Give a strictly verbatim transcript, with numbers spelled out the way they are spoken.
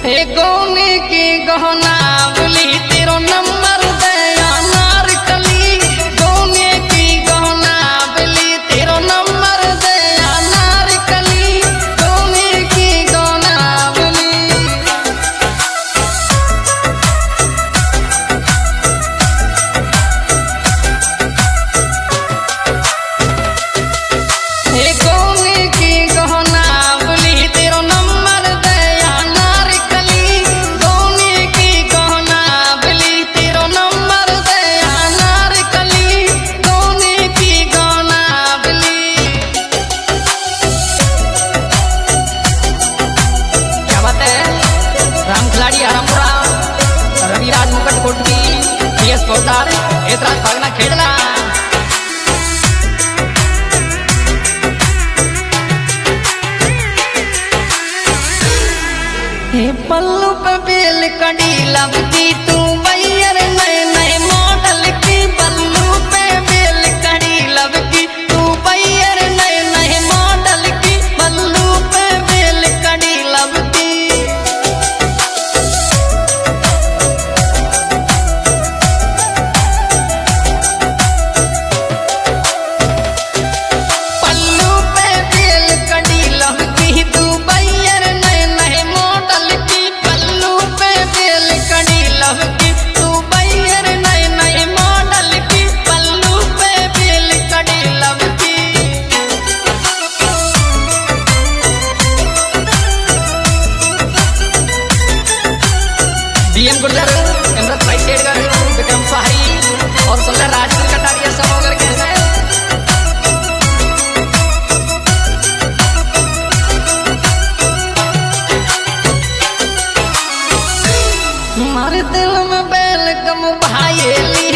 हे कोने की गहना बोली तेरो नंबर दया नार कली कोने की गहना बोली तेरो नंबर दया नार कली कोने की गहना बोली हे कोने की गहना बोली तेरो नंबर दया नार कली कोने की गहना बोली तेरो नंबर दया नार कली कोने की गहना बोली क्या बात है। राम खिलाड़ी हरामपुरा रविराज मुकट कोटकी पीएस पोदार एतराज भागना खेड़ला हे पल्लू पे बेल कड़ी लबकी तू बैयर नए नए मॉडल की पल्लू पे बेल कड़ी लबकी तू बैयर नए नए मॉडल की पल्लू पे बेल कड़ी लबकी पल्लू पे बेल कड़ी लबकी तू बैयर नए नए मॉडल की पल्लू पे बेल कड़ी लबकी तू बैयर नए नए मॉडल की पल्लू पे बेल कड़ी लबकी डीएन गुर्जर इमरत भाई शेरगर विक्रम सहारी और सुंदर राजपूत कटारिया सब होकर कैसे हमारे दिल में बेल कम भाई